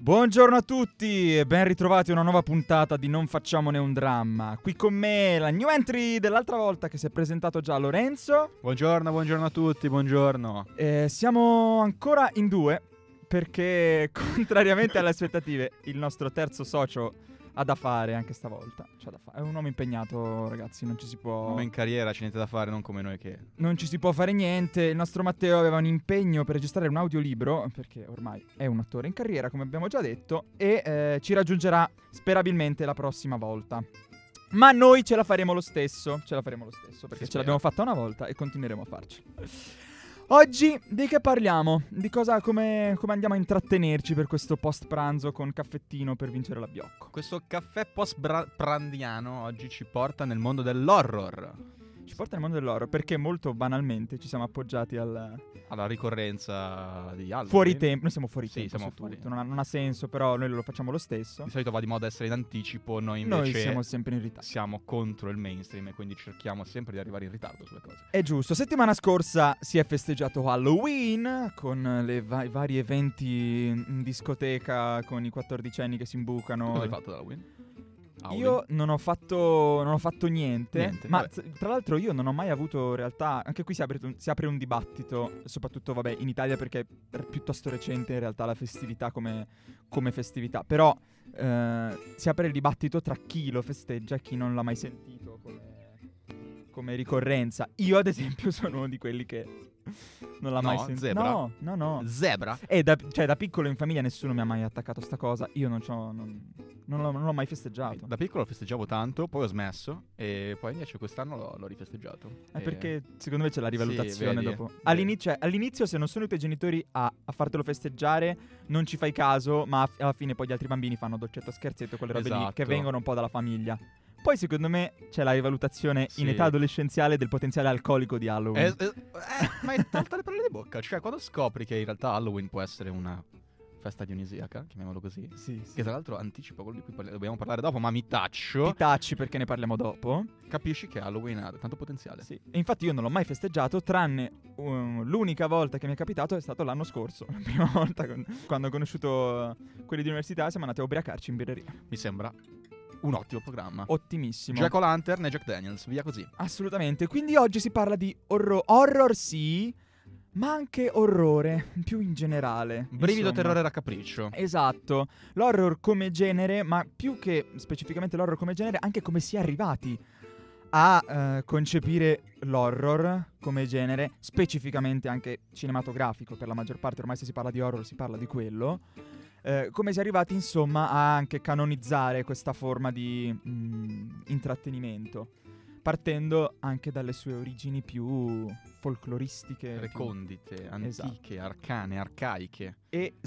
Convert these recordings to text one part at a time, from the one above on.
Buongiorno a tutti e ben ritrovati a una nuova puntata di Non Facciamone un Dramma. Qui con me la new entry dell'altra volta che si è presentato già Lorenzo. Buongiorno a tutti, buongiorno. Siamo ancora in due perché contrariamente alle aspettative il nostro terzo socio ha da fare anche stavolta. È un uomo impegnato, ragazzi, non ci si può... Uomo in carriera, c'è niente da fare, non come noi che... Non ci si può fare niente. Il nostro Matteo aveva un impegno per registrare un audiolibro, perché ormai è un attore in carriera, come abbiamo già detto, e ci raggiungerà sperabilmente la prossima volta. Ma noi ce la faremo lo stesso, perché ce l'abbiamo fatta una volta e continueremo a farci. Oggi di che parliamo? Di cosa, come andiamo a intrattenerci per questo post pranzo con caffettino per vincere l'abbiocco? Questo caffè post-prandiano oggi ci porta nel mondo dell'horror. Ci porta nel mondo dell'horror perché molto banalmente ci siamo appoggiati alla ricorrenza di Halloween. Fuori tempo, noi siamo fuori tempo siamo su fuori. tutto, non ha senso, però noi lo facciamo lo stesso. Di solito va di moda essere in anticipo, noi invece siamo sempre in ritardo. siamo contro il mainstream e quindi cerchiamo sempre di arrivare in ritardo sulle cose. È giusto, settimana scorsa si è festeggiato Halloween con le vari eventi in discoteca con i 14enni che si imbucano. Cosa hai fatto da Halloween? Io non ho fatto niente, ma vabbè. tra l'altro io non ho mai avuto in realtà, anche qui si apre un dibattito, soprattutto vabbè in Italia perché è piuttosto recente in realtà la festività come festività, però si apre il dibattito tra chi lo festeggia e chi non l'ha mai sentito come ricorrenza. Io ad esempio sono uno di quelli che non l'ha mai sentito. Zebra? No. Zebra? Da piccolo in famiglia nessuno mi ha mai attaccato sta cosa. Io non l'ho mai festeggiato. Da piccolo lo festeggiavo tanto, poi ho smesso e poi invece quest'anno l'ho rifesteggiato. Perché secondo me c'è la rivalutazione sì, dopo. vedi. All'inizio se non sono i tuoi genitori a fartelo festeggiare non ci fai caso, ma alla fine poi gli altri bambini fanno dolcetto scherzetto, quelle robe lì Esatto. che vengono un po' dalla famiglia. Poi secondo me c'è la rivalutazione in Sì. età adolescenziale del potenziale alcolico di Halloween. Ma hai tolto le parole di bocca. Cioè, quando scopri che in realtà Halloween può essere una festa dionisiaca, chiamiamolo così, Sì. che tra l'altro anticipa quello di cui dobbiamo parlare dopo, ma mi taccio, Ti tacci perché ne parliamo dopo. capisci che Halloween ha tanto potenziale. Sì. E infatti io non l'ho mai festeggiato, tranne l'unica volta che mi è capitato è stato l'anno scorso. La prima volta quando ho conosciuto quelli di università siamo andati a ubriacarci in birreria. Mi sembra un ottimo programma. Ottimissimo. Jack O'Lantern e Jack Daniels, via così. Assolutamente. Quindi oggi si parla di horror sì, ma anche orrore, più in generale. Brivido, Insomma. terrore, raccapriccio. Esatto. L'horror come genere, ma più che specificamente l'horror come genere, anche come si è arrivati a concepire l'horror come genere, specificamente anche cinematografico, per la maggior parte ormai se si parla di horror si parla di quello. Come si è arrivati insomma a anche canonizzare questa forma di intrattenimento, partendo anche dalle sue origini più folcloristiche, Recondite, antiche, arcane, arcaiche.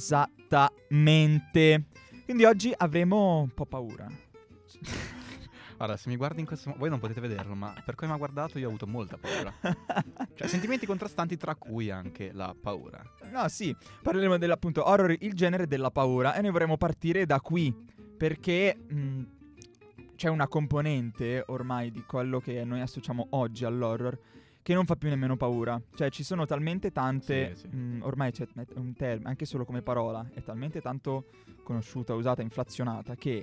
Esattamente. Quindi oggi avremo un po' paura. Guarda, se mi guardi in questo modo, voi non potete vederlo, ma per come mi ha guardato io ho avuto molta paura. Cioè, sentimenti contrastanti, tra cui anche la paura. No, sì, parleremo dell'appunto horror, il genere della paura, e noi vorremmo partire da qui, perché c'è una componente ormai di quello che noi associamo oggi all'horror che non fa più nemmeno paura. Cioè ci sono talmente tante, Sì. ormai c'è un termine, anche solo come parola, è talmente tanto conosciuta, usata, inflazionata, che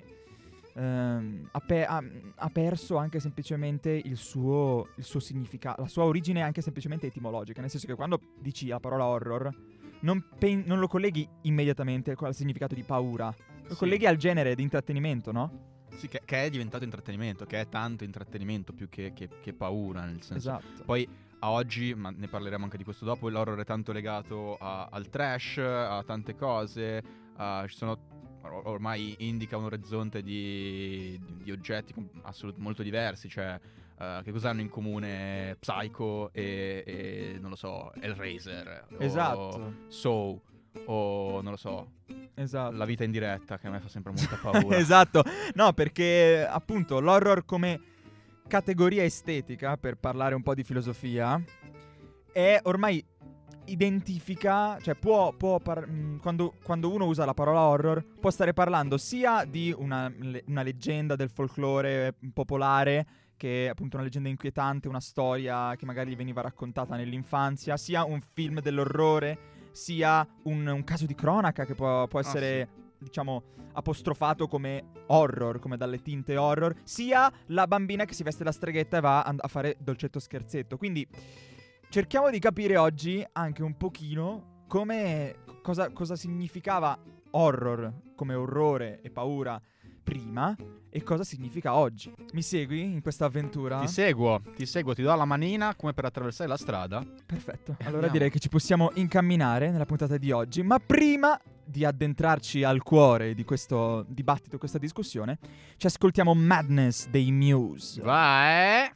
ha perso anche semplicemente il suo significato, la sua origine anche semplicemente etimologica, nel senso che quando dici la parola horror non lo colleghi immediatamente al significato di paura, lo colleghi al genere di intrattenimento, no? Sì, che è diventato intrattenimento, che è tanto intrattenimento più che paura, nel senso. Esatto. Poi a oggi, ma ne parleremo anche di questo dopo, l'horror è tanto legato al trash, a tante cose, ci sono ormai indica un orizzonte di oggetti molto diversi, cioè che cosa hanno in comune Psycho e non lo so, Hellraiser, Esatto. o Saw, o non lo so, Esatto. La vita in diretta, che a me fa sempre molta paura. Esatto. No, perché appunto l'horror come categoria estetica, per parlare un po' di filosofia, è ormai identifica, cioè quando uno usa la parola horror può stare parlando sia di una leggenda del folklore popolare, che è appunto una leggenda inquietante, una storia che magari gli veniva raccontata nell'infanzia, sia un film dell'orrore, sia un caso di cronaca che può essere diciamo, apostrofato come horror, come dalle tinte horror, sia la bambina che si veste da streghetta e va a fare dolcetto scherzetto. Quindi cerchiamo di capire oggi anche un pochino cosa significava horror come orrore e paura prima e cosa significa oggi. Mi segui in questa avventura? Ti seguo, ti do la manina come per attraversare la strada. Perfetto, allora Andiamo. direi che ci possiamo incamminare nella puntata di oggi, ma prima di addentrarci al cuore di questo dibattito, questa discussione, ci ascoltiamo Madness dei Muse. Vai!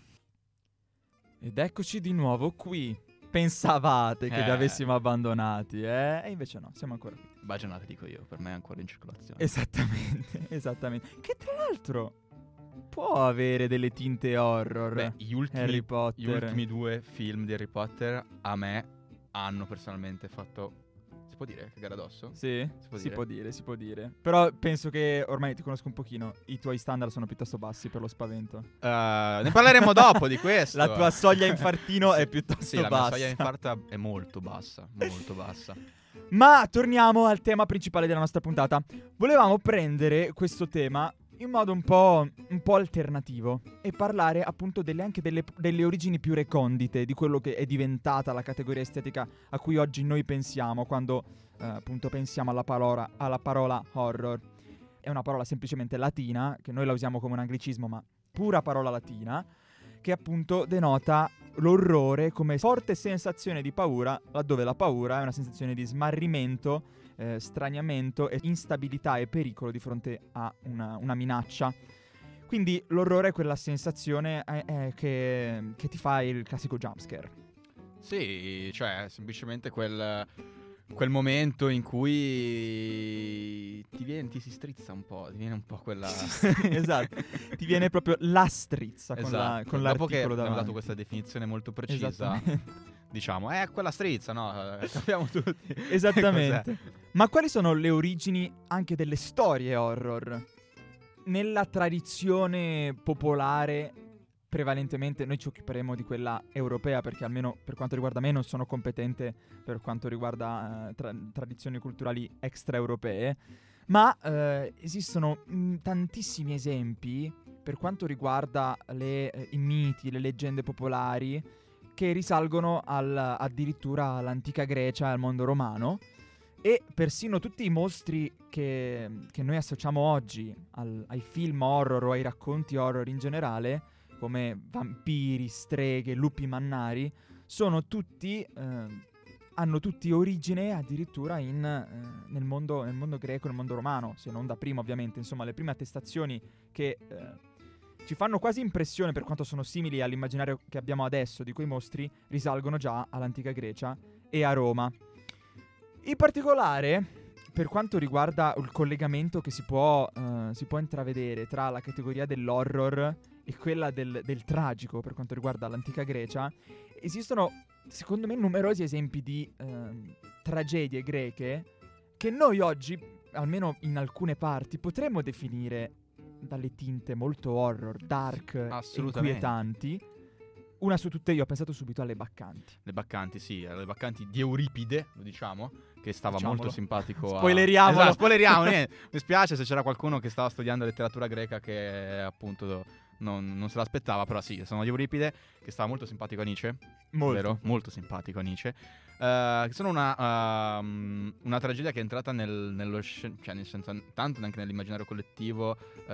Ed eccoci di nuovo qui. Pensavate che li avessimo abbandonati, eh? E invece no, siamo ancora qui. Bagionate, dico io, per me è ancora in circolazione. Esattamente, esattamente. Che tra l'altro può avere delle tinte horror. Beh, Harry Potter. gli ultimi 2 film di Harry Potter a me hanno personalmente fatto... Si può dire cagare addosso? Sì, Si può dire? si può dire. Però penso che ormai ti conosco un pochino. I tuoi standard sono piuttosto bassi per lo spavento. Ne parleremo dopo di questo. La tua soglia infartino è piuttosto sì, la bassa. mia soglia infarta è molto bassa, molto bassa. Ma torniamo al tema principale della nostra puntata. Volevamo prendere questo tema in modo un po' alternativo e parlare appunto anche delle origini più recondite di quello che è diventata la categoria estetica a cui oggi noi pensiamo quando appunto pensiamo alla parola horror. È una parola semplicemente latina, che noi la usiamo come un anglicismo, ma pura parola latina, che appunto denota l'orrore come forte sensazione di paura, laddove la paura è una sensazione di smarrimento, straniamento e instabilità e pericolo di fronte a una minaccia. Quindi l'orrore è quella sensazione che ti fa il classico jumpscare. Sì, cioè semplicemente quel momento in cui ti si strizza un po', ti viene un po' quella... Esatto, ti viene proprio la strizza esatto. con Dopo che l'articolo abbiamo davanti. dato questa definizione molto precisa, Esattamente. diciamo, quella strizza, no? Capiamo tutti. Esattamente. Ma quali sono le origini anche delle storie horror? Nella tradizione popolare, prevalentemente, noi ci occuperemo di quella europea perché almeno per quanto riguarda me non sono competente per quanto riguarda tradizioni culturali extraeuropee, ma esistono tantissimi esempi per quanto riguarda i miti, le leggende popolari che risalgono addirittura all'antica Grecia e al mondo romano. E persino tutti i mostri che noi associamo oggi ai film horror o ai racconti horror in generale, come vampiri, streghe, lupi mannari, sono tutti hanno tutti origine addirittura nel mondo greco e nel mondo romano, se non da prima ovviamente. Insomma, le prime attestazioni che ci fanno quasi impressione per quanto sono simili all'immaginario che abbiamo adesso di quei mostri risalgono già all'antica Grecia e a Roma. In particolare, per quanto riguarda il collegamento che si può intravedere tra la categoria dell'horror e quella del tragico per quanto riguarda l'antica Grecia, esistono, secondo me, numerosi esempi di tragedie greche che noi oggi, almeno in alcune parti, potremmo definire dalle tinte molto horror, dark e inquietanti. Una su tutte io ho pensato subito alle Baccanti. Le Baccanti, sì, le Baccanti di Euripide, lo diciamo, che stava Diciamolo. molto simpatico. Spoileriamolo. Esatto, spoileriamo, niente. Mi spiace se c'era qualcuno che stava studiando letteratura greca che appunto non se l'aspettava, però sì, sono di Euripide, che stava molto simpatico a Nietzsche. Molto. Vero? Molto simpatico a Nietzsche. Che sono una tragedia che è entrata nello cioè nel senso, tanto anche nell'immaginario collettivo,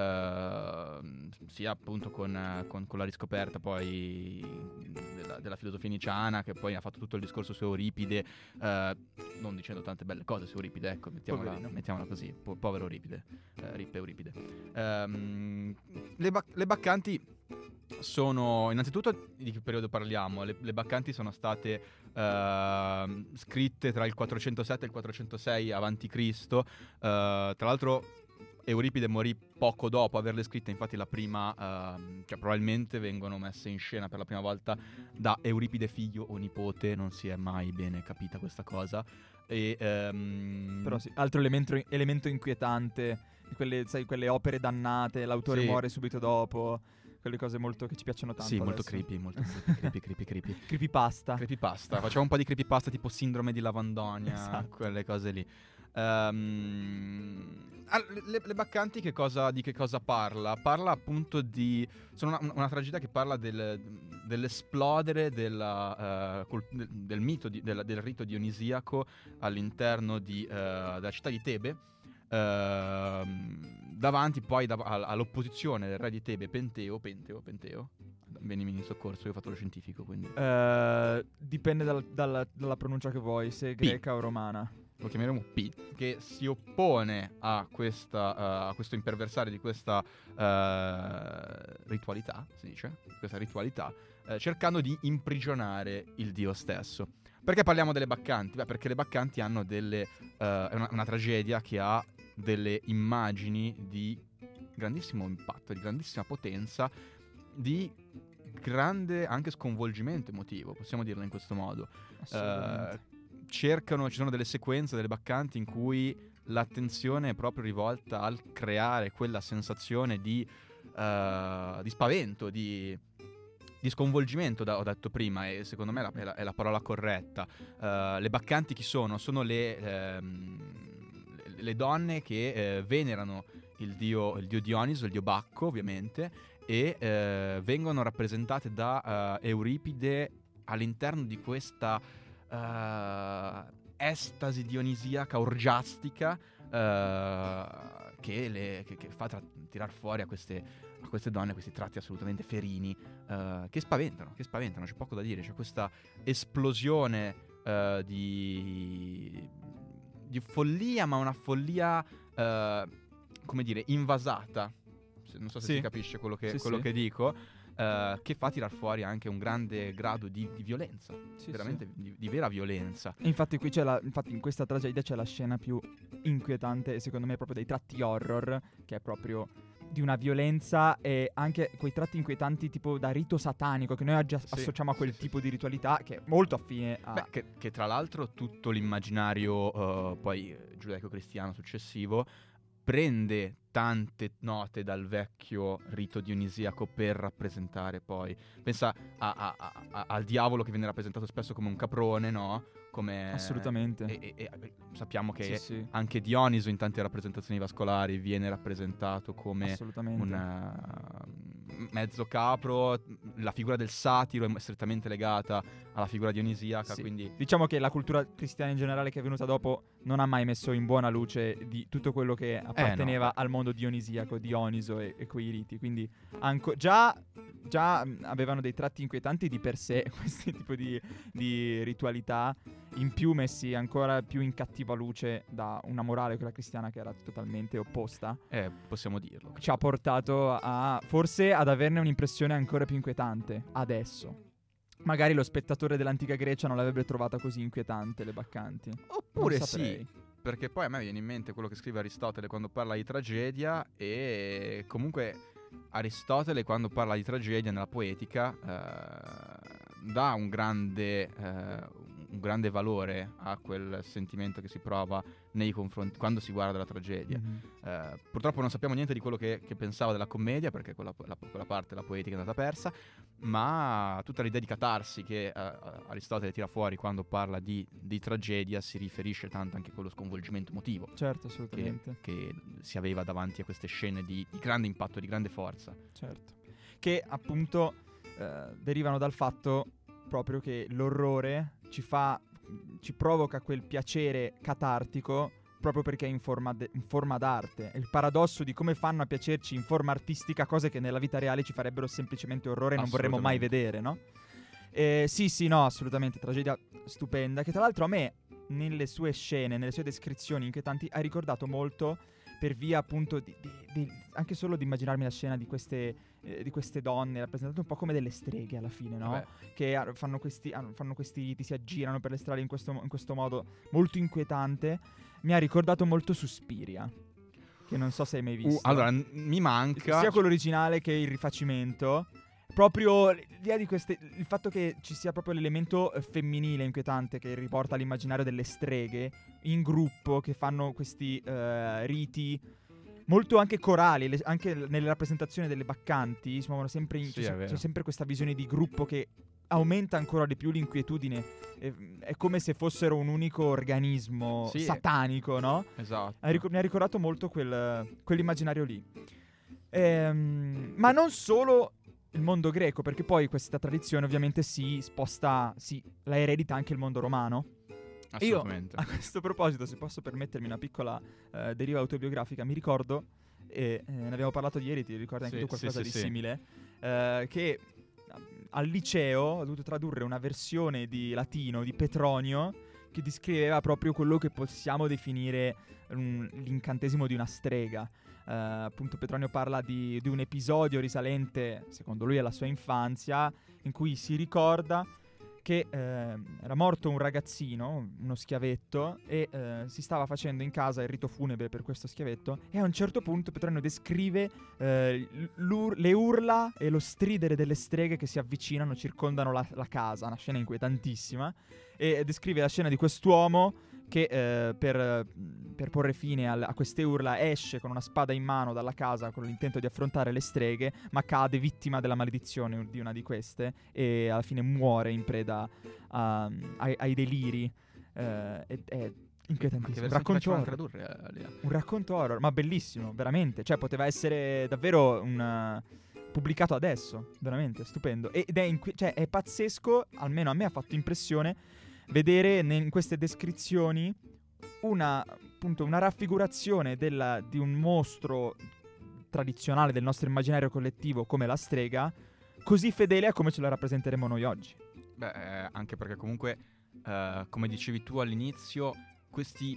sia appunto con la riscoperta poi della filosofia nietzscheana, che poi ha fatto tutto il discorso su Euripide, non dicendo tante belle cose su Euripide, ecco, mettiamola così, povero Euripide, rip Euripide. Le Baccanti sono, innanzitutto, di che periodo parliamo? Le Baccanti sono state scritte tra il 407 e il 406 avanti Cristo. Tra l'altro Euripide morì poco dopo averle scritte, infatti la prima, cioè probabilmente vengono messe in scena per la prima volta da Euripide figlio o nipote, non si è mai bene capita questa cosa. Però sì, altro elemento inquietante di quelle opere dannate, l'autore Sì. muore subito dopo. quelle cose molto che ci piacciono tanto. Sì, molto adesso. creepy, molto creepy. Creepypasta. Creepypasta, facciamo un po' di creepypasta tipo Sindrome di Lavandonia, Esatto. quelle cose lì. Le Baccanti di che cosa parla? Parla appunto di... Sono una tragedia che parla dell'esplodere del mito, del rito dionisiaco all'interno della città di Tebe, davanti poi all'opposizione del re di Tebe, Penteo. Venimi in soccorso, io ho fatto lo scientifico, quindi... Dipende dalla pronuncia che vuoi, se greca o romana. Lo chiameremo P, che si oppone a questo imperversare di questa ritualità, si dice, questa ritualità, cercando di imprigionare il dio stesso. Perché parliamo delle Baccanti? Beh, perché le Baccanti hanno è una tragedia che ha delle immagini di grandissimo impatto, di grandissima potenza, di grande anche sconvolgimento emotivo, possiamo dirlo in questo modo. Assolutamente. Ci sono delle sequenze delle Baccanti in cui l'attenzione è proprio rivolta al creare quella sensazione di spavento, di sconvolgimento, ho detto prima, e secondo me è la parola corretta. Le Baccanti chi sono? Sono le donne che venerano il dio Dioniso, il dio Bacco ovviamente, e vengono rappresentate da Euripide all'interno di questa estasi dionisiaca orgiastica che fa tirar fuori a queste donne questi tratti assolutamente ferini, che spaventano, c'è poco da dire. C'è questa esplosione di follia, ma una follia come dire, invasata. Non so se si capisce quello che dico. Che fa tirar fuori anche un grande grado di violenza, veramente di vera violenza. Infatti qui infatti in questa tragedia c'è la scena più inquietante, secondo me, proprio dei tratti horror, che è proprio di una violenza e anche quei tratti inquietanti tipo da rito satanico che noi oggi associamo a quel tipo di ritualità che è molto affine a... Beh, che tra l'altro tutto l'immaginario poi giudaico-cristiano successivo prende tante note dal vecchio rito dionisiaco per rappresentare poi. Pensa al diavolo che viene rappresentato spesso come un caprone, no? Assolutamente. E sappiamo che anche Dioniso in tante rappresentazioni vascolari viene rappresentato come un mezzo capro. La figura del satiro è strettamente legata alla figura dionisiaca, quindi... Diciamo che la cultura cristiana in generale che è venuta dopo non ha mai messo in buona luce di tutto quello che apparteneva al mondo dionisiaco, Dioniso e quei riti, quindi già avevano dei tratti inquietanti di per sé questi tipi di ritualità, in più messi ancora più in cattiva luce da una morale, quella cristiana, che era totalmente opposta. Possiamo dirlo. Ci ha portato forse ad averne un'impressione ancora più inquietante adesso. Magari lo spettatore dell'antica Grecia non l'avrebbe trovata così inquietante, le Baccanti. Oppure sì, perché poi a me viene in mente quello che scrive Aristotele quando parla di tragedia, e comunque Aristotele quando parla di tragedia nella poetica dà un grande valore a quel sentimento che si prova nei confronti quando si guarda la tragedia. Purtroppo non sappiamo niente di quello che pensava della commedia, perché quella parte della poetica è andata persa, ma tutta l'idea di catarsi che Aristotele tira fuori quando parla di tragedia si riferisce tanto anche a quello sconvolgimento emotivo. Certo, assolutamente. Che si aveva davanti a queste scene di grande impatto, di grande forza. Certo. Che appunto derivano dal fatto proprio che l'orrore ci provoca quel piacere catartico proprio perché è in forma d'arte. È il paradosso di come fanno a piacerci in forma artistica cose che nella vita reale ci farebbero semplicemente orrore e non vorremmo mai vedere, no? No, assolutamente, tragedia stupenda, che tra l'altro a me nelle sue scene, nelle sue descrizioni inquietanti ha ricordato molto, per via appunto anche solo di immaginarmi la scena di queste donne rappresentate un po' come delle streghe alla fine, no? Che fanno questi riti, si aggirano per le strade in questo modo molto inquietante. Mi ha ricordato molto Suspiria, che non so se hai mai visto. Allora, mi manca sia quello originale che il rifacimento. Proprio l'idea di il fatto che ci sia proprio l'elemento femminile inquietante che riporta all'immaginario delle streghe in gruppo che fanno questi riti molto anche corali, anche nelle rappresentazioni delle baccanti si muovono sempre Sì, è c'è vero. sempre questa visione di gruppo che aumenta ancora di più l'inquietudine. È come se fossero un unico organismo Sì, satanico, no? esatto. Mi ha ricordato molto quell'immaginario lì. Ma non solo il mondo greco, perché poi questa tradizione ovviamente si sposta, la eredita anche il mondo romano. Io, Assolutamente. a questo proposito, se posso permettermi una piccola deriva autobiografica, mi ricordo, e ne abbiamo parlato ieri, ti ricordi anche Sì, tu qualcosa sì, di sì. simile, che al liceo ho dovuto tradurre una versione di latino di Petronio che descriveva proprio quello che possiamo definire l'incantesimo di una strega. Appunto Petronio parla di un episodio risalente, secondo lui, alla sua infanzia, in cui si ricorda che era morto un ragazzino, uno schiavetto, e si stava facendo in casa il rito funebre per questo schiavetto, e a un certo punto Petronio descrive le urla e lo stridere delle streghe che si avvicinano, circondano la casa, una scena inquietantissima, e descrive la scena di quest'uomo che per porre fine a queste urla esce con una spada in mano dalla casa con l'intento di affrontare le streghe, ma cade vittima della maledizione di una di queste e alla fine muore in preda ai deliri. È inquietantissimo. Un racconto horror, ma bellissimo, veramente. Cioè, poteva essere davvero pubblicato adesso, veramente stupendo. Ed è pazzesco, almeno a me ha fatto impressione vedere in queste descrizioni una raffigurazione di un mostro tradizionale del nostro immaginario collettivo come la strega, così fedele a come ce la rappresenteremo noi oggi. Beh, anche perché comunque, come dicevi tu all'inizio, questi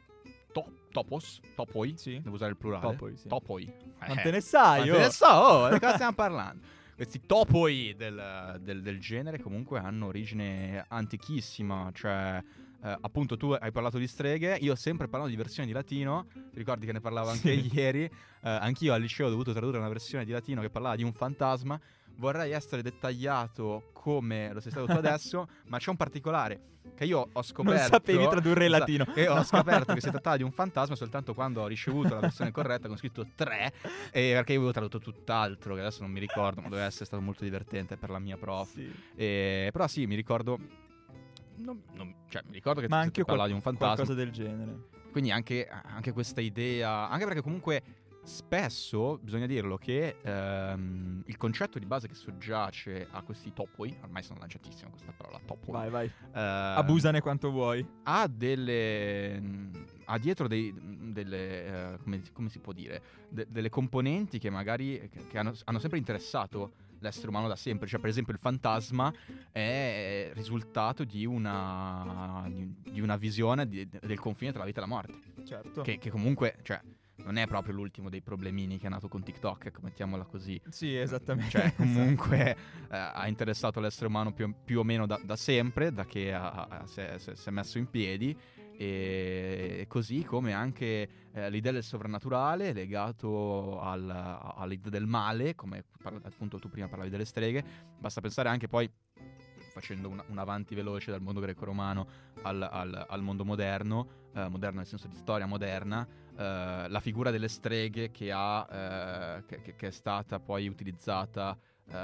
topoi, Sì. devo usare il plurale. Topoi. Non te ne sai, Non te ne so, di cosa stiamo parlando? Questi topoi del genere comunque hanno origine antichissima, cioè appunto tu hai parlato di streghe, io ho sempre parlato di versioni di latino, ti ricordi che ne parlavo anche ieri, anch'io al liceo ho dovuto tradurre una versione di latino che parlava di un fantasma, vorrei essere dettagliato come lo sei stato tu adesso, ma c'è un particolare che io ho scoperto. Non sapevi tradurre in latino. E ho scoperto che si trattava di un fantasma soltanto quando ho ricevuto la versione corretta con scritto 3, perché io avevo tradotto tutt'altro, che adesso non mi ricordo, ma doveva essere stato molto divertente per la mia prof. Sì. Però sì, mi ricordo. Cioè, mi ricordo che si parlava di un fantasma. Qualcosa del genere. Quindi anche questa idea. Anche perché comunque spesso bisogna dirlo che il concetto di base che soggiace a questi topoi, ormai sono lanciatissimo questa parola, topoi. Vai. Abusane quanto vuoi. Ha dietro delle come si può dire, delle componenti che magari che hanno sempre interessato l'essere umano da sempre. Cioè, per esempio, il fantasma è risultato di una visione del confine tra la vita e la morte. Certo. Che comunque, cioè, non è proprio l'ultimo dei problemini che è nato con TikTok, ecco, mettiamola così. Sì, esattamente. Cioè, comunque ha interessato l'essere umano più o meno da sempre, da che si è messo in piedi. E così come anche l'idea del sovrannaturale legato all'idea del male, come appunto tu prima parlavi delle streghe. Basta pensare anche poi, facendo un avanti veloce dal mondo greco-romano al mondo moderno nel senso di storia moderna, la figura delle streghe che è stata poi utilizzata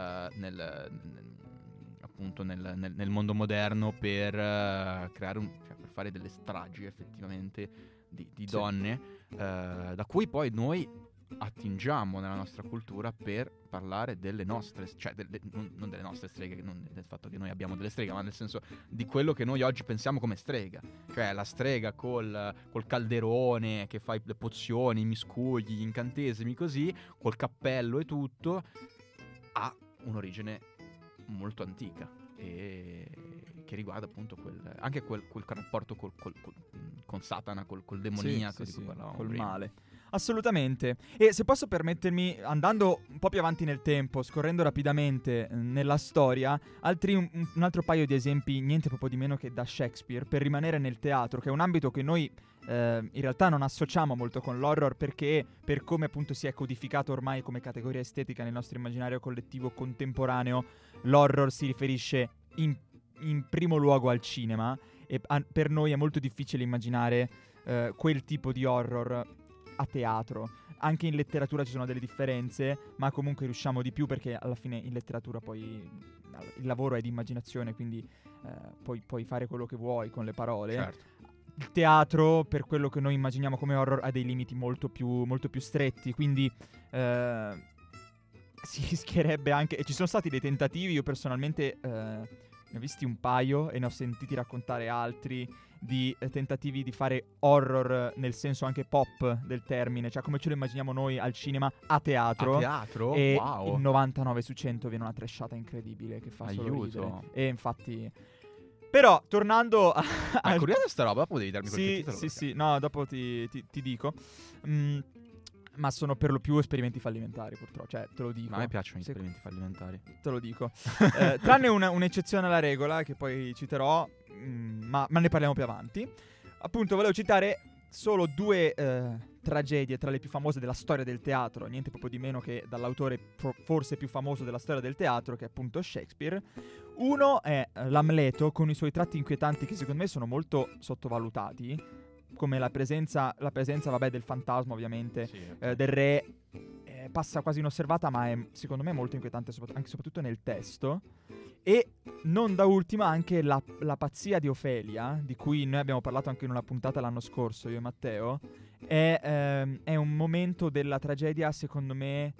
appunto nel mondo moderno per creare per fare delle stragi effettivamente di donne, da cui poi noi attingiamo nella nostra cultura per parlare delle nostre, cioè non delle nostre streghe, non del fatto che noi abbiamo delle streghe, ma nel senso di quello che noi oggi pensiamo come strega, cioè la strega col calderone che fa le pozioni, i miscugli, gli incantesimi così, col cappello e tutto, ha un'origine molto antica e che riguarda appunto anche quel rapporto con Satana, col demoniaco di cui parlavamo col prima. male. Assolutamente. E se posso permettermi, andando un po' più avanti nel tempo, scorrendo rapidamente nella storia, un altro paio di esempi, niente proprio di meno che da Shakespeare, per rimanere nel teatro, che è un ambito che noi in realtà non associamo molto con l'horror, perché per come appunto si è codificato ormai come categoria estetica nel nostro immaginario collettivo contemporaneo, l'horror si riferisce in primo luogo al cinema, e per noi è molto difficile immaginare quel tipo di horror a teatro. Anche in letteratura ci sono delle differenze, ma comunque riusciamo di più perché alla fine in letteratura poi il lavoro è di immaginazione, quindi puoi fare quello che vuoi con le parole. Certo. Il teatro, per quello che noi immaginiamo come horror, ha dei limiti molto più stretti, quindi si rischierebbe anche... E ci sono stati dei tentativi, io personalmente ne ho visti un paio e ne ho sentiti raccontare altri, di tentativi di fare horror nel senso anche pop del termine, cioè come ce lo immaginiamo noi al cinema a teatro. A teatro? E Wow. il 99 su 100 viene una trashata incredibile che fa solo ridere. Aiuto. E infatti... Però, tornando a... Ma è curiosa sta roba, dopo devi darmi qualche Sì, titolo. sì, perché- sì, no, dopo ti dico. Ma sono per lo più esperimenti fallimentari, purtroppo, cioè, te lo dico. Ma a me piacciono gli Se- esperimenti fallimentari. Te lo dico. Tranne un'eccezione alla regola, che poi citerò, ma ne parliamo più avanti. Appunto, volevo citare solo 2 tragedie tra le più famose della storia del teatro, niente proprio di meno che dall'autore forse più famoso della storia del teatro, che è appunto Shakespeare. Uno è l'Amleto, con i suoi tratti inquietanti che secondo me sono molto sottovalutati, come la presenza vabbè, del fantasma ovviamente, Sì, ok. del re, passa quasi inosservata, ma è secondo me molto inquietante anche soprattutto nel testo. E non da ultima anche la pazzia di Ofelia, di cui noi abbiamo parlato anche in una puntata l'anno scorso, io e Matteo. È un momento della tragedia secondo me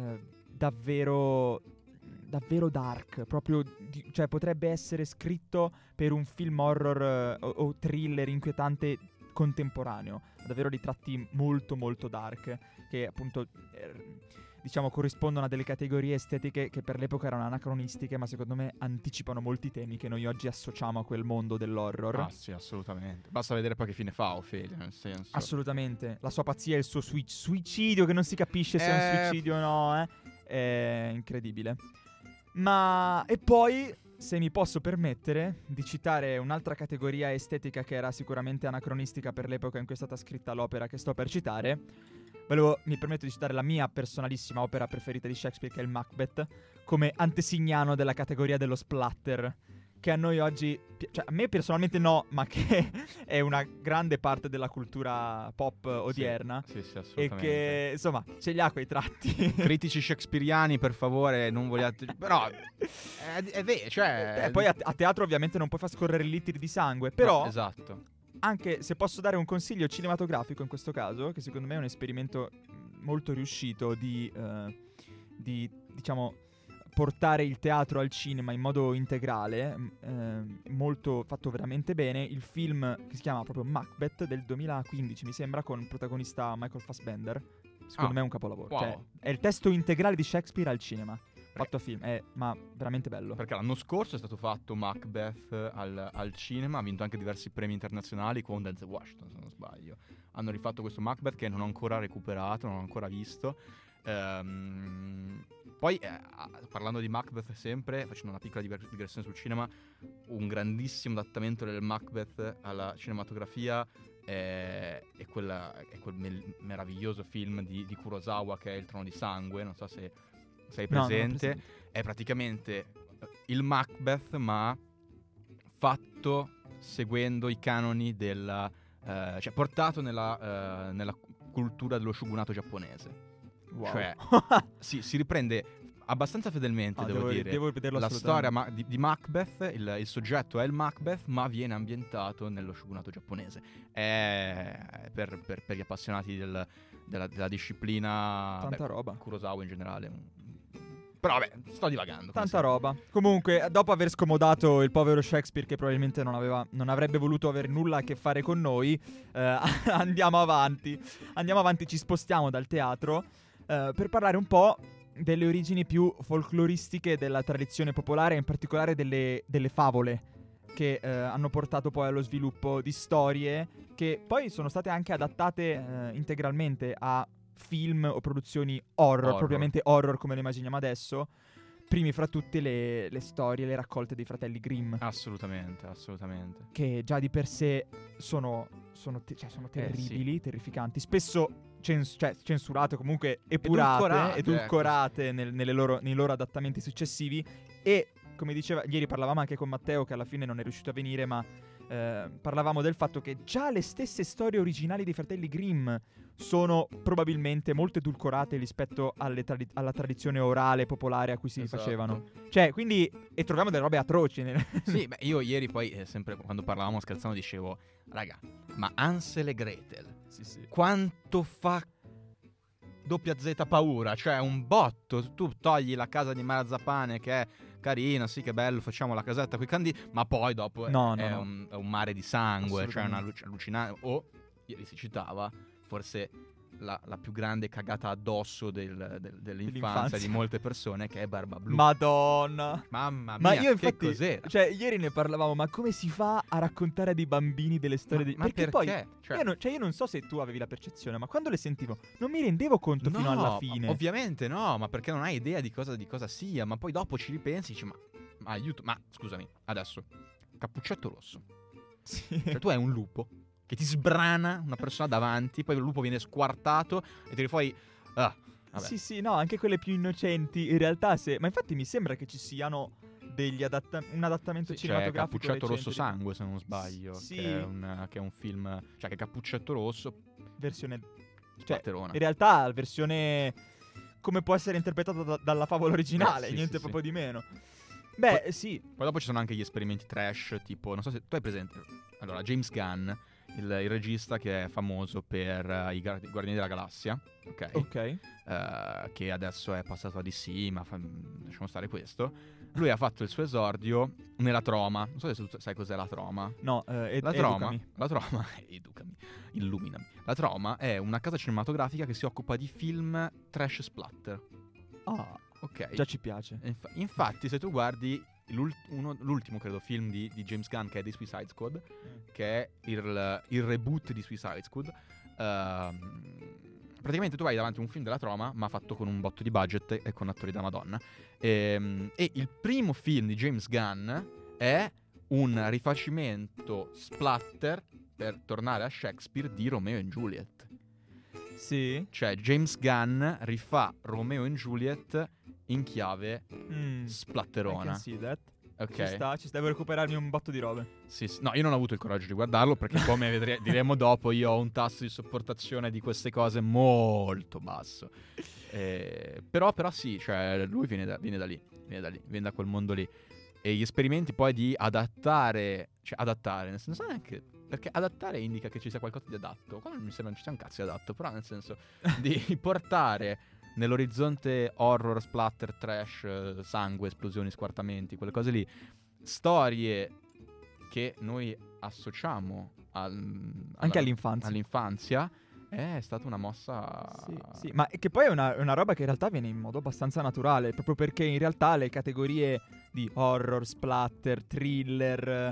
davvero dark, proprio cioè potrebbe essere scritto per un film horror o thriller inquietante contemporaneo. Ha davvero dei tratti molto molto dark, che appunto diciamo corrispondono a delle categorie estetiche che per l'epoca erano anacronistiche, ma secondo me anticipano molti temi che noi oggi associamo a quel mondo dell'horror. Ah sì, assolutamente. Basta vedere poi che fine fa Ofelia, nel senso. Assolutamente. La sua pazzia e il suo suicidio, che non si capisce se è un suicidio o no, è incredibile. Ma... E poi, se mi posso permettere, di citare un'altra categoria estetica che era sicuramente anacronistica per l'epoca in cui è stata scritta l'opera che sto per citare, mi permetto di citare la mia personalissima opera preferita di Shakespeare, che è il Macbeth, come antesignano della categoria dello splatter, che a noi oggi, cioè a me personalmente no, ma che è una grande parte della cultura pop odierna. Sì, sì, E assolutamente. che, insomma, ce li ha quei tratti. Critici shakespeariani, per favore, non vogliate... Però è vero, cioè... E poi a teatro ovviamente non puoi far scorrere litri di sangue, però... No, esatto. Anche se posso dare un consiglio cinematografico in questo caso, che secondo me è un esperimento molto riuscito di diciamo, portare il teatro al cinema in modo integrale, molto fatto veramente bene, il film che si chiama proprio Macbeth del 2015, mi sembra, con protagonista Michael Fassbender. Secondo me è un capolavoro. Wow. Cioè, è il testo integrale di Shakespeare al cinema. Fatto a film, ma veramente bello. Perché l'anno scorso è stato fatto Macbeth al cinema, ha vinto anche diversi premi internazionali con Denzel Washington, se non sbaglio. Hanno rifatto questo Macbeth che non ho ancora recuperato, non ho ancora visto. Poi, parlando di Macbeth sempre, facendo una piccola digressione sul cinema, un grandissimo adattamento del Macbeth alla cinematografia è quel meraviglioso film di Kurosawa che è Il Trono di Sangue, non so se sei No, non ho presente. presente. È praticamente il Macbeth ma fatto seguendo i canoni della cioè portato nella cultura dello shogunato giapponese. Wow. Cioè si riprende abbastanza fedelmente, devo dire, devo vederlo la storia assolutamente. di Macbeth. Il soggetto è il Macbeth, ma viene ambientato nello shogunato giapponese. È per gli appassionati della disciplina, Tanta roba. Kurosawa in generale. Però vabbè, sto divagando. Tanta roba. Comunque, dopo aver scomodato il povero Shakespeare, che probabilmente non avrebbe voluto avere nulla a che fare con noi, andiamo avanti. Ci spostiamo dal teatro per parlare un po' delle origini più folcloristiche della tradizione popolare, in particolare delle favole, che hanno portato poi allo sviluppo di storie che poi sono state anche adattate integralmente a film o produzioni horror, propriamente horror come le immaginiamo adesso. Primi fra tutte le storie, le raccolte dei fratelli Grimm. Assolutamente. Che già di per sé sono terribili, terrificanti. Spesso censurate, comunque edulcorate nei loro adattamenti successivi. E come diceva, ieri parlavamo anche con Matteo, che alla fine non è riuscito a venire, ma parlavamo del fatto che già le stesse storie originali dei fratelli Grimm sono probabilmente molto edulcorate rispetto alla tradizione orale popolare a cui si Esatto. facevano. Cioè, quindi, e troviamo delle robe atroci. Sì, beh, io ieri poi, sempre quando parlavamo scherzando, dicevo, raga, ma Hansel e Gretel, Sì. quanto fa doppia Z paura? Cioè, un botto. Tu togli la casa di Marzapane, che è carina, sì, che bello, facciamo la casetta coi canditi, ma poi dopo No. è un mare di sangue, cioè una Assolutamente. allucinante. O, ieri si citava, forse la più grande cagata addosso dell'infanzia di molte persone, che è Barba Blu. Madonna. Mamma Ma mia, io infatti, che cos'era? cioè, ieri ne parlavamo, ma come si fa a raccontare a dei bambini delle storie Ma perché? poi Cioè, io non so se tu avevi la percezione, ma quando le sentivo non mi rendevo conto fino alla fine. Ovviamente no, ma perché non hai idea di cosa sia, ma poi dopo ci ripensi e dici, ma aiuto, ma scusami, adesso, Cappuccetto Rosso. Sì. Cioè tu hai un lupo che ti sbrana una persona davanti, poi il lupo viene squartato e tiri fuori... Ah, vabbè. Sì, no, anche quelle più innocenti, in realtà ma infatti mi sembra che ci siano un adattamento C'è cinematografico Cappuccetto Rosso recente Sangue, se non sbaglio, Sì. che è un film, cioè che Cappuccetto Rosso, versione, cioè, spatterona. in realtà la versione come può essere interpretata dalla favola originale, Sì, niente sì, proprio di meno. Beh, sì. Poi dopo ci sono anche gli esperimenti trash, tipo, non so se tu hai presente. Allora, James Gunn, il regista che è famoso per i Guardiani della Galassia, Ok. che adesso è passato a DC, ma lasciamo stare questo. Lui ha fatto il suo esordio nella Troma. Non so se tu sai cos'è la Troma. No, La educami. Troma, educami, illuminami. La Troma è una casa cinematografica che si occupa di film trash splatter. Ah, Ok. già ci piace. Infatti, se tu guardi l'ultimo, credo, film di James Gunn, che è The Suicide Squad, che è il reboot di Suicide Squad, praticamente tu vai davanti a un film della Troma, ma fatto con un botto di budget e con attori da Madonna. E il primo film di James Gunn è un rifacimento splatter, per tornare a Shakespeare, di Romeo e Juliet. Sì. Cioè James Gunn rifà Romeo e Juliet in chiave I splatterona. can see that. Ok. Ci sta, devo recuperarmi un botto di robe. Sì. No, io non ho avuto il coraggio di guardarlo perché, come diremo dopo, io ho un tasso di sopportazione di queste cose molto basso. Però sì, cioè lui viene da lì, viene da quel mondo lì. E gli esperimenti poi di adattare, nel senso, non è neanche... Perché adattare indica che ci sia qualcosa di adatto. Qua non mi sembra che ci sia un cazzo di adatto, però nel senso di portare nell'orizzonte horror, splatter, trash, sangue, esplosioni, squartamenti, quelle cose lì, storie che noi associamo Anche all'infanzia. all'infanzia, è stata una mossa... Sì, ma che poi è una roba che in realtà viene in modo abbastanza naturale, proprio perché in realtà le categorie di horror, splatter, thriller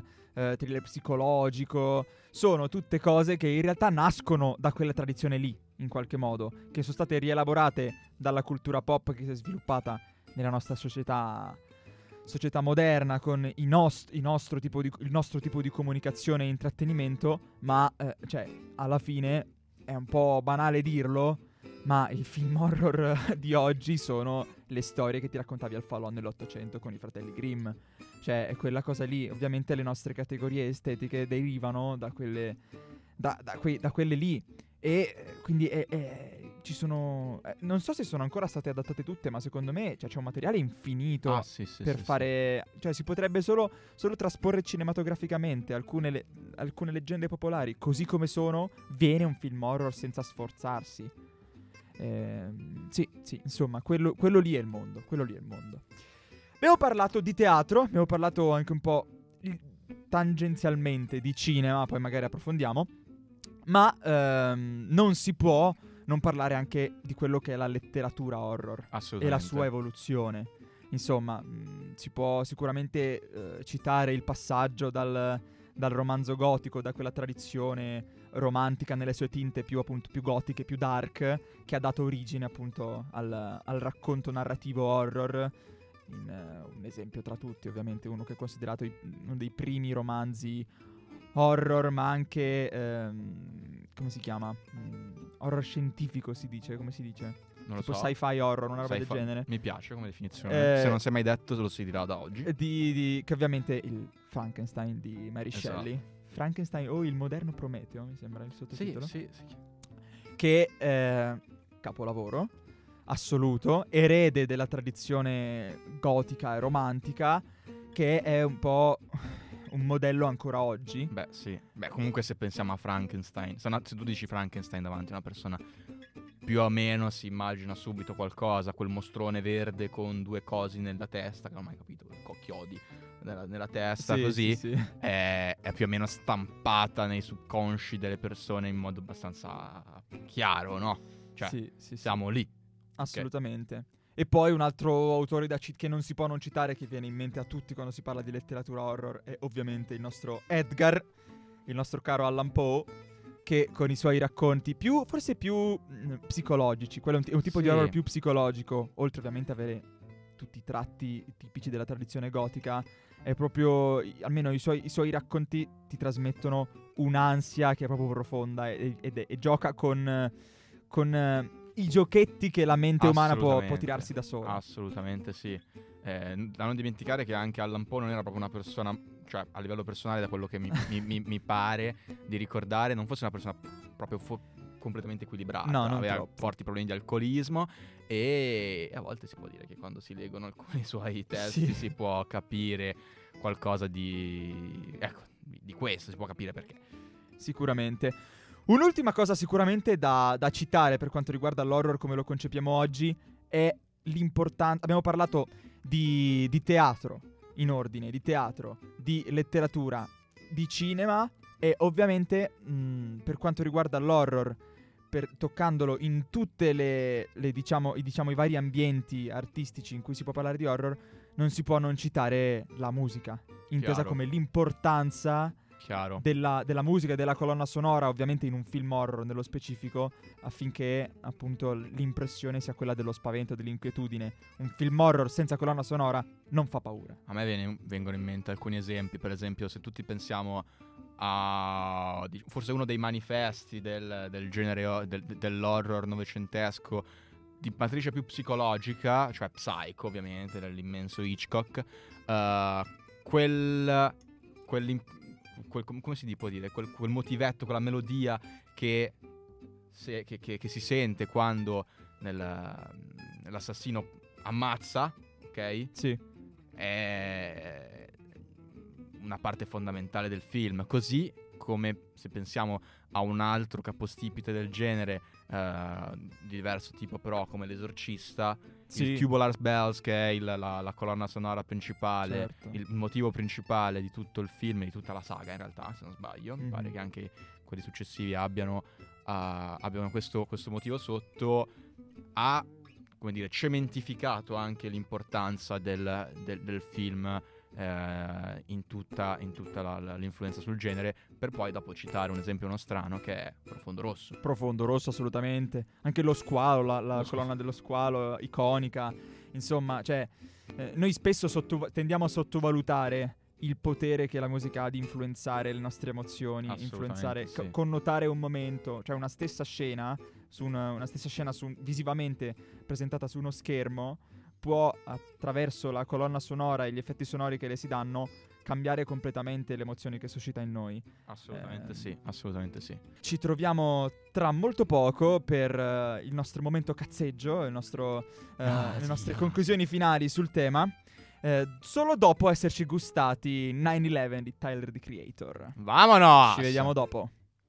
psicologico sono tutte cose che in realtà nascono da quella tradizione lì, in qualche modo, che sono state rielaborate dalla cultura pop che si è sviluppata nella nostra società moderna, con il nostro tipo di comunicazione e intrattenimento, ma cioè alla fine è un po' banale dirlo, ma i film horror di oggi sono le storie che ti raccontavi al falò nell'Ottocento con i fratelli Grimm. Cioè è quella cosa lì. Ovviamente le nostre categorie estetiche derivano da quelle lì. E quindi ci sono... non so se sono ancora state adattate tutte, ma secondo me c'è un materiale infinito per fare... Cioè si potrebbe solo trasporre cinematograficamente alcune leggende popolari così come sono. Viene un film horror senza sforzarsi. Sì, insomma, quello lì è il mondo. Abbiamo parlato di teatro, abbiamo parlato anche un po' tangenzialmente di cinema, poi magari approfondiamo. Ma non si può non parlare anche di quello che è la letteratura horror e la sua evoluzione. Insomma, si può sicuramente citare il passaggio dal romanzo gotico, da quella tradizione romantica nelle sue tinte più gotiche, più dark, che ha dato origine appunto al racconto narrativo horror. Un esempio tra tutti, ovviamente, uno che è considerato uno dei primi romanzi horror, ma anche come si chiama? Horror scientifico si dice, come si dice? Non lo tipo so. Sci-fi horror, una roba del genere. Mi piace come definizione. Se non si è mai detto, te lo si dirà da oggi. Che ovviamente il Frankenstein di Mary Esatto. Shelley. Frankenstein o il moderno Prometeo, mi sembra il sottotitolo. Sì. Che capolavoro assoluto, erede della tradizione gotica e romantica, che è un po' un modello ancora oggi. Beh, sì. Beh, comunque se pensiamo a Frankenstein, se tu dici Frankenstein davanti a una persona, più o meno si immagina subito qualcosa, quel mostrone verde con 2 cosi nella testa, che non ho mai capito, chiodi nella testa, Sì, così, sì, sì. è più o meno stampata nei subconsci delle persone in modo abbastanza chiaro, no? Cioè, Sì, sì, sì. siamo lì. Assolutamente. E poi un altro autore che non si può non citare, che viene in mente a tutti quando si parla di letteratura horror, è ovviamente il nostro Edgar, il nostro caro Allan Poe, che con i suoi racconti forse più psicologici, quello è un tipo di Sì. horror più psicologico, oltre ovviamente a avere tutti i tratti tipici della tradizione gotica, è proprio, almeno i suoi racconti ti trasmettono un'ansia che è proprio profonda e gioca con i giochetti che la mente umana può tirarsi da sola. Assolutamente sì. Da non dimenticare che anche Allan Poe non era proprio una persona, cioè a livello personale, da quello che mi pare di ricordare, non fosse una persona proprio completamente equilibrata. No, non aveva troppo. forti problemi di alcolismo e a volte si può dire che quando si leggono alcuni suoi testi Sì. si può capire qualcosa di questo, si può capire perché. Sicuramente. Un'ultima cosa sicuramente da citare per quanto riguarda l'horror come lo concepiamo oggi è l'importanza. Abbiamo parlato di teatro in ordine, di teatro, di letteratura, di cinema e ovviamente per quanto riguarda l'horror, toccandolo in tutte i vari ambienti artistici in cui si può parlare di horror, non si può non citare la musica, intesa Chiaro. come l'importanza Chiaro. della musica e della colonna sonora, ovviamente in un film horror nello specifico, affinché appunto l'impressione sia quella dello spavento, dell'inquietudine. Un film horror senza colonna sonora non fa paura. A me vengono in mente alcuni esempi, per esempio se tutti pensiamo a forse uno dei manifesti del genere dell'horror novecentesco di matrice più psicologica, cioè Psycho ovviamente, dell'immenso Hitchcock, come si può dire, quel motivetto, quella melodia che si sente quando nell'assassino ammazza, ok? Sì. È una parte fondamentale del film, così come se pensiamo a un altro capostipite del genere di diverso tipo però come L'Esorcista, Sì. il Tubular Bells, che è la colonna sonora principale, Certo. il motivo principale di tutto il film e di tutta la saga in realtà, se non sbaglio. Mi pare che anche quelli successivi abbiano questo motivo sotto. Ha, come dire, cementificato anche l'importanza del film in tutta l'influenza sul genere, per poi dopo citare un esempio nostrano che è Profondo Rosso. Profondo Rosso, assolutamente. Anche lo squalo, la colonna dello squalo, iconica. Insomma, cioè, noi spesso tendiamo a sottovalutare il potere che la musica ha di influenzare le nostre emozioni, influenzare, sì. connotare un momento, cioè una stessa scena, una stessa scena visivamente presentata su uno schermo, può, attraverso la colonna sonora e gli effetti sonori che le si danno, cambiare completamente le emozioni che suscita in noi. Assolutamente sì, assolutamente sì. Ci troviamo tra molto poco per il nostro momento cazzeggio, le nostre conclusioni finali sul tema, solo dopo esserci gustati 9/11 di Tyler, the Creator. Vamonos! Ci vediamo dopo.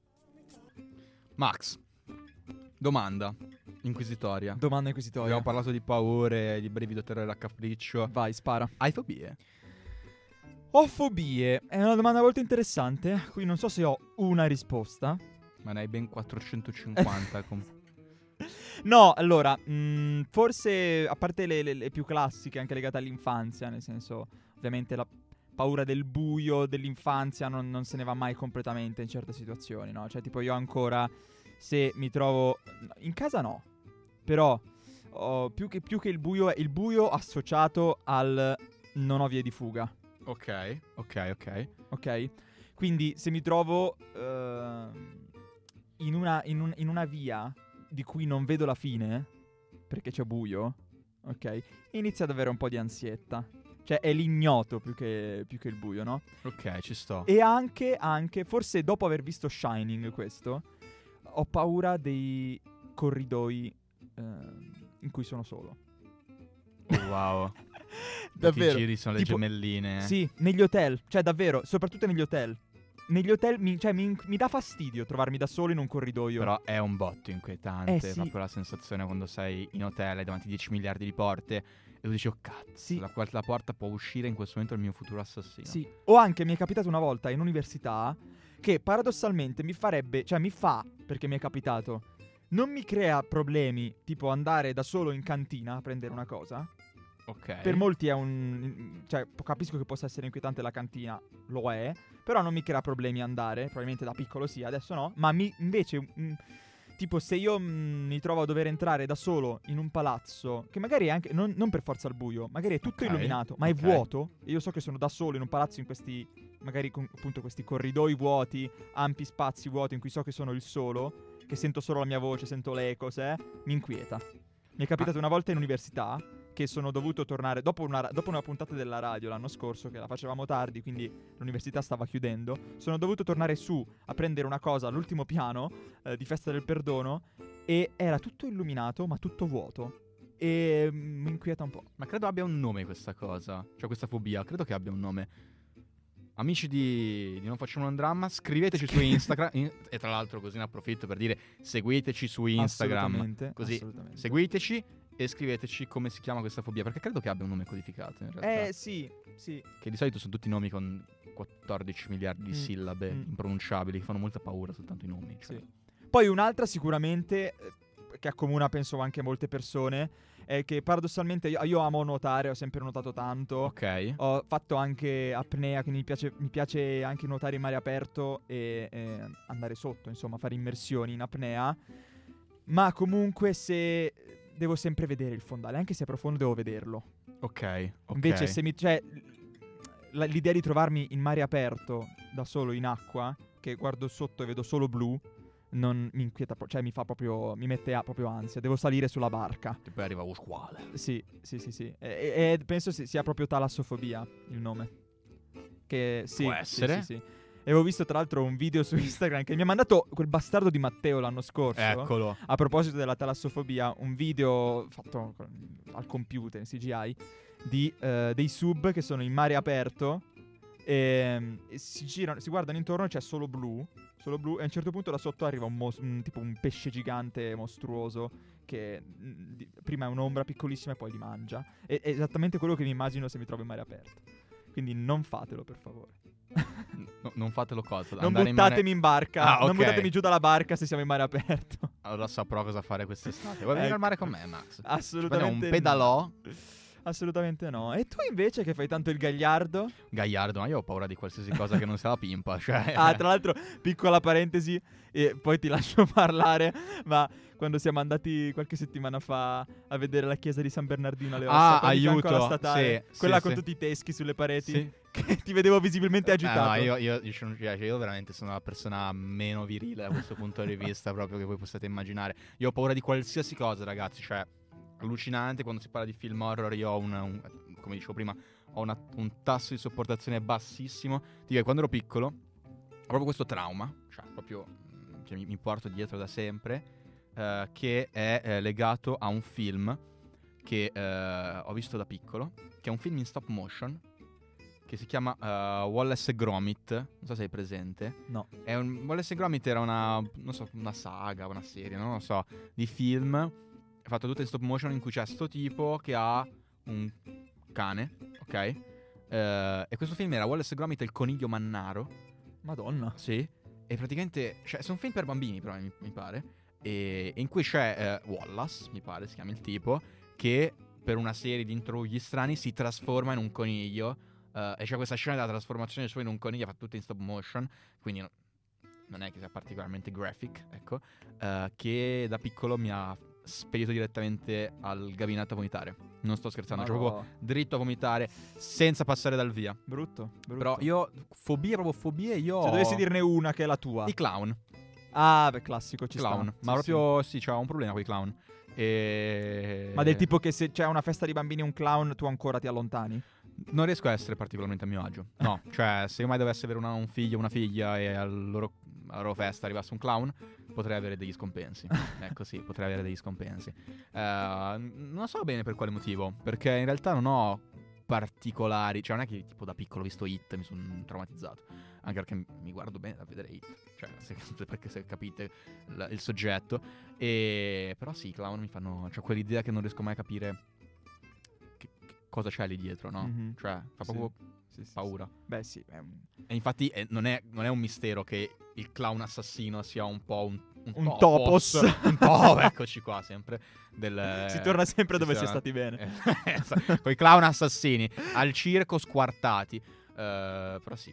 Max, domanda inquisitoria. Domanda inquisitoria. Abbiamo parlato di paure, di brivido, terrore, raccapriccio. Vai, spara. Hai fobie? Ho fobie? È una domanda molto interessante, qui non so se ho una risposta. Ma ne hai ben 450. No, allora, forse, a parte le più classiche, anche legate all'infanzia, nel senso, ovviamente la paura del buio dell'infanzia non se ne va mai completamente in certe situazioni, no? Cioè, tipo io ancora, se mi trovo... In casa no, però più che il buio associato al non ho vie di fuga. Ok. Ok? Quindi se mi trovo in una via di cui non vedo la fine, perché c'è buio, ok? Inizio ad avere un po' di ansietta. Cioè è l'ignoto più che il buio, no? Ok, ci sto. E anche, forse dopo aver visto Shining questo, ho paura dei corridoi in cui sono solo. Oh, wow. Davvero. Ti giri, sono le Tipo, gemelline. Sì, negli hotel, cioè davvero, soprattutto negli hotel. Negli hotel mi dà fastidio trovarmi da solo in un corridoio. Però è un botto inquietante, sì. proprio la sensazione quando sei in hotel e davanti a 10 miliardi di porte e tu dici, oh cazzo, Sì. da quella porta può uscire in questo momento il mio futuro assassino. Sì. O anche mi è capitato una volta in università che paradossalmente mi fa, perché mi è capitato, non mi crea problemi, tipo andare da solo in cantina a prendere una cosa. Ok. Per molti è cioè, capisco che possa essere inquietante la cantina, lo è, però non mi crea problemi andare, probabilmente da piccolo sì, adesso no, ma invece, tipo se io mi trovo a dover entrare da solo in un palazzo, che magari è anche, non per forza al buio, magari è tutto Ok, illuminato, ma è ok. vuoto, e io so che sono da solo in un palazzo in questi, magari appunto questi corridoi vuoti, ampi spazi vuoti in cui so che sono il solo, che sento solo la mia voce, sento l'eco, mi inquieta. Mi è capitato una volta in università che sono dovuto tornare dopo una puntata della radio l'anno scorso, che la facevamo tardi, quindi l'università stava chiudendo. Sono dovuto tornare su a prendere una cosa all'ultimo piano di Festa del Perdono e era tutto illuminato ma tutto vuoto. E mi inquieta un po'. Ma credo abbia un nome questa cosa, cioè questa fobia, credo che abbia un nome. Amici di Non Facciamo un Dramma, scriveteci su Instagram e tra l'altro così ne approfitto per dire seguiteci su Instagram. Assolutamente, Così assolutamente. seguiteci e scriveteci come si chiama questa fobia, perché credo che abbia un nome codificato in realtà. Sì. Che di solito sono tutti nomi con 14 miliardi di sillabe impronunciabili, che fanno molta paura soltanto i nomi. Cioè. Sì. Poi un'altra sicuramente, che accomuna penso anche molte persone, è che paradossalmente io amo nuotare, ho sempre nuotato tanto. Ok. Ho fatto anche apnea, quindi mi piace anche nuotare in mare aperto e andare sotto, insomma, fare immersioni in apnea. Ma comunque se devo sempre vedere il fondale, anche se è profondo devo vederlo. Ok. Invece se l'idea di trovarmi in mare aperto da solo in acqua, che guardo sotto e vedo solo blu, non mi inquieta, cioè mi mette proprio ansia. Devo salire sulla barca. E poi arriva lo squalo. Sì. E penso sia proprio talassofobia il nome. Che sì. Può essere. Sì. E avevo visto tra l'altro un video su Instagram che mi ha mandato quel bastardo di Matteo l'anno scorso. Eccolo. A proposito della talassofobia, un video fatto al computer, in CGI, di dei sub che sono in mare aperto e si girano, si guardano intorno e c'è solo blu, e a un certo punto da sotto arriva tipo un pesce gigante mostruoso che prima è un'ombra piccolissima e poi li mangia. È esattamente quello che mi immagino se mi trovo in mare aperto. Quindi non fatelo, per favore. No, non fatelo cosa. Non buttatemi in barca. Ah, ok. Non buttatemi giù dalla barca se siamo in mare aperto. Allora saprò cosa fare quest'estate. Vuoi venire al mare con me, Max? Assolutamente. Un pedalò. Assolutamente no. E tu invece che fai tanto il gagliardo? Gagliardo, ma io ho paura di qualsiasi cosa che non sia la pimpa. Cioè. Tra l'altro, piccola parentesi, e poi ti lascio parlare, ma quando siamo andati qualche settimana fa a vedere la chiesa di San Bernardino alle Ossa, qua di fianco alla aiuto, statale, sì, quella sì, con sì. tutti i teschi sulle pareti, Sì. che ti vedevo visibilmente agitato. No, io veramente sono la persona meno virile da questo punto di vista, proprio che voi possiate immaginare. Io ho paura di qualsiasi cosa, ragazzi, cioè allucinante quando si parla di film horror. Io ho come dicevo prima, ho un tasso di sopportazione bassissimo. Dico, quando ero piccolo ho proprio questo trauma, cioè proprio cioè, mi porto dietro da sempre, che è legato a un film che ho visto da piccolo, che è un film in stop motion che si chiama Wallace e Gromit. Non so se hai presente. No. Wallace e Gromit era una saga, una serie, non lo so, di film fatto tutto in stop motion in cui c'è sto tipo che ha un cane, ok? E questo film era Wallace e Gromit e il coniglio mannaro. Madonna. Sì. E praticamente, cioè, sono film per bambini, però mi pare. E in cui c'è Wallace, mi pare, si chiama il tipo, che per una serie di intrugli strani si trasforma in un coniglio. E c'è questa scena della trasformazione sua in un coniglio fatta tutta in stop motion. Quindi non è che sia particolarmente graphic, ecco. Che da piccolo mi ha spedito direttamente al gabinetto a vomitare. Non sto scherzando, cioè proprio dritto a vomitare senza passare dal via. Brutto. Però io fobie, io Se dovessi dirne una che è la tua. i clown. Ah, beh, classico, ci Clown. sta. Ma proprio sì, c'ho un problema con i clown. Ma del tipo che se c'è una festa di bambini e un clown tu ancora ti allontani? Non riesco a essere particolarmente a mio agio. No, cioè, se io mai dovessi avere un figlio o una figlia e alla loro festa arrivasse un clown, potrei avere degli scompensi. Ecco, sì, potrei avere degli scompensi. Non so bene per quale motivo, perché in realtà non ho particolari, cioè non è che tipo da piccolo ho visto Hit e mi sono traumatizzato, anche perché mi guardo bene a vedere Hit, cioè perché se capite il soggetto. Però sì, i clown mi fanno, cioè quell'idea che non riesco mai a capire che cosa c'è lì dietro, no? Mhm. Cioè fa proprio paura. Beh sì, E infatti non è un mistero che il clown assassino sia un po' un topos. Un topo, eccoci qua, sempre. Si torna sempre dove si è sarà- stati bene. Con i clown assassini al circo squartati. Però sì.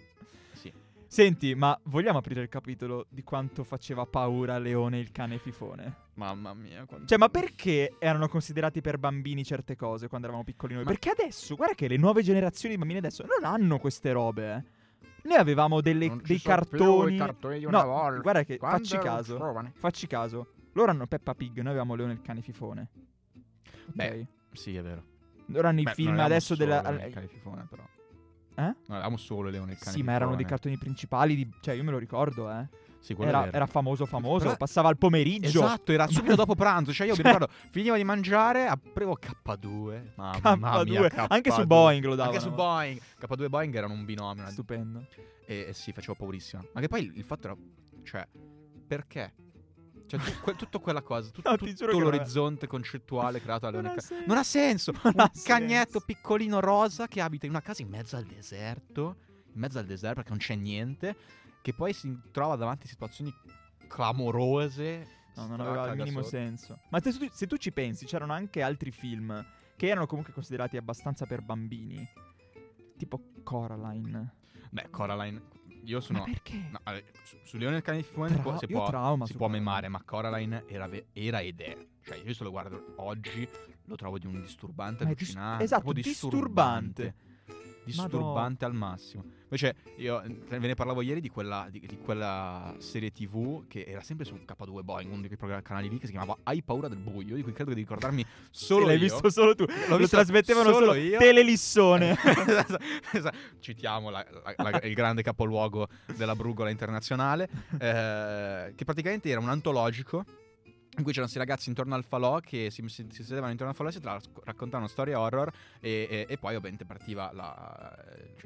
Senti, ma vogliamo aprire il capitolo di quanto faceva paura Leone il cane fifone? Mamma mia. Cioè, ma perché erano considerati per bambini certe cose quando eravamo piccoli noi? Ma- Perché adesso, guarda che le nuove generazioni di bambini adesso non hanno queste robe, Noi avevamo Non ci dei sono cartoni. più i cartoni di una No, volta. guarda che Quando facci ero caso. giovane. Facci caso. Loro hanno Peppa Pig, noi avevamo Leone il cane fifone. Beh, Ok? sì, è vero. Loro hanno i Beh, film non avevamo adesso solo della. Leone il cane fifone, però. Eh? Non avevamo solo Leone il cane Sì, ma erano dei fifone. cartoni principali. Cioè, io me lo ricordo, Sì, quello è vero. Era famoso. Però- Passava al pomeriggio. Esatto, era subito dopo pranzo. Cioè, io mi ricordo, finivo di mangiare, aprivo K2. Mamma mia, K2. Anche su K2. Boeing lo davano. Anche su Boeing. K2 e Boeing erano un binomio. Stupendo. E sì, facevo paurissima. Ma che poi il fatto era, cioè, perché? Cioè, tutta quella cosa, No, ti giuro tutto che non l'orizzonte concettuale creato da Non Leone ha senso. Non ha senso. Non ha Un cagnetto senso. piccolino rosa che abita in una casa in mezzo al deserto. In mezzo al deserto perché non c'è niente. Che poi si trova davanti a situazioni clamorose. No, non aveva il minimo senso. Ma se tu ci pensi, c'erano anche altri film che erano comunque considerati abbastanza per bambini. Tipo Coraline. Beh, Coraline, io sono... Ma perché? No, su Leone il cane di Fifone Io trauma si su può Coraline. memare, ma Coraline era ed è. Cioè, io se lo guardo oggi lo trovo di un disturbante Ma è allucinante. esatto, proprio disturbante. Disturbante al massimo. Invece, io ve ne parlavo ieri di quella serie TV che era sempre su K2 Boeing, uno di quei canali lì che si chiamava Hai paura del buio, di cui credo di ricordarmi solo L'hai io. visto solo tu. L'ho Lo visto trasmettevano solo io. Telelissone. Esatto. Citiamo il grande capoluogo della Brugola internazionale, che praticamente era un antologico in cui c'erano questi ragazzi intorno al falò che si sedevano intorno al falò e si raccontavano storie horror e poi ovviamente partiva la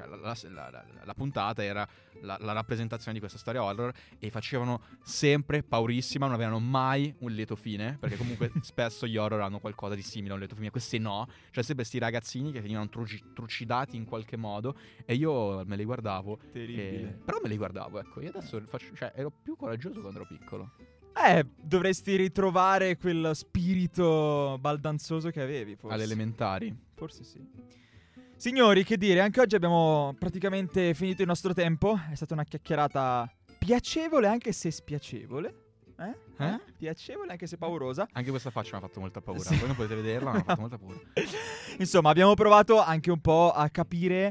puntata, era la rappresentazione di questa storia horror e facevano sempre paurissima, non avevano mai un lieto fine, perché comunque spesso gli horror hanno qualcosa di simile a un lieto fine, questi no, cioè sempre sti ragazzini che venivano trucidati in qualche modo e io me li guardavo. Terribile. Però me li guardavo, ecco, io adesso cioè ero più coraggioso quando ero piccolo. Dovresti ritrovare quel spirito baldanzoso che avevi, forse. Alle elementari. Forse sì. Signori, che dire, anche oggi abbiamo praticamente finito il nostro tempo. È stata una chiacchierata piacevole, anche se spiacevole. Piacevole, anche se paurosa. Anche questa faccia mi ha fatto molta paura. Sì. Voi non potete vederla, ma mi ha fatto molta paura. Insomma, abbiamo provato anche un po' a capire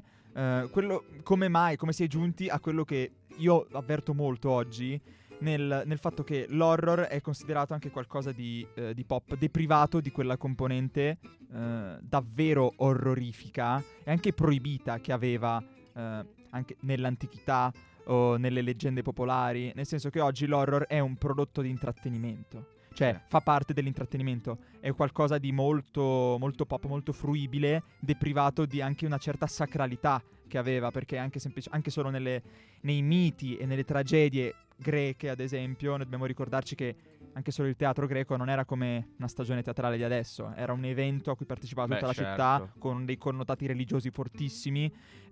come si è giunti a quello che io avverto molto oggi. Nel fatto che l'horror è considerato anche qualcosa di pop deprivato di quella componente davvero orrorifica e anche proibita che aveva anche nell'antichità o nelle leggende popolari, nel senso che oggi l'horror è un prodotto di intrattenimento, cioè Sì. fa parte dell'intrattenimento, è qualcosa di molto, molto pop, molto fruibile, deprivato di anche una certa sacralità che aveva, perché anche solo nei miti e nelle tragedie greche, ad esempio, noi dobbiamo ricordarci che anche solo il teatro greco non era come una stagione teatrale di adesso, era un evento a cui partecipava tutta la città con dei connotati religiosi fortissimi,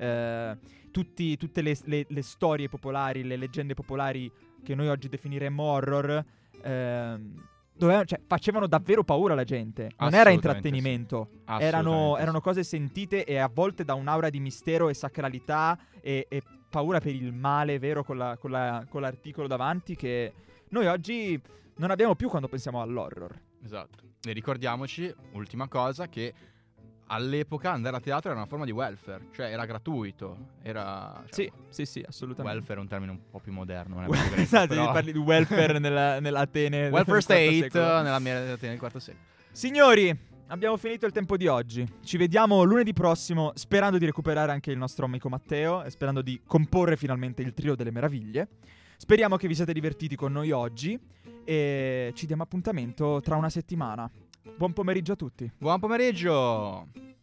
tutte le storie popolari, le leggende popolari che noi oggi definiremmo horror, facevano davvero paura alla gente, non era intrattenimento, Sì. erano cose sentite e avvolte da un'aura di mistero e sacralità e paura per il male, vero, con l'articolo davanti, che noi oggi non abbiamo più quando pensiamo all'horror. Esatto. E ricordiamoci, ultima cosa, che all'epoca andare a teatro era una forma di welfare, cioè era gratuito, era... Sì, assolutamente. Welfare è un termine un po' più moderno, non è più greco, Esatto, però... parli di welfare nell'Atene welfare del IV state secolo. nella Atene del IV secolo. Signori, abbiamo finito il tempo di oggi. Ci vediamo lunedì prossimo, sperando di recuperare anche il nostro amico Matteo e sperando di comporre finalmente il trio delle meraviglie. Speriamo che vi siate divertiti con noi oggi e ci diamo appuntamento tra una settimana. Buon pomeriggio a tutti. Buon pomeriggio!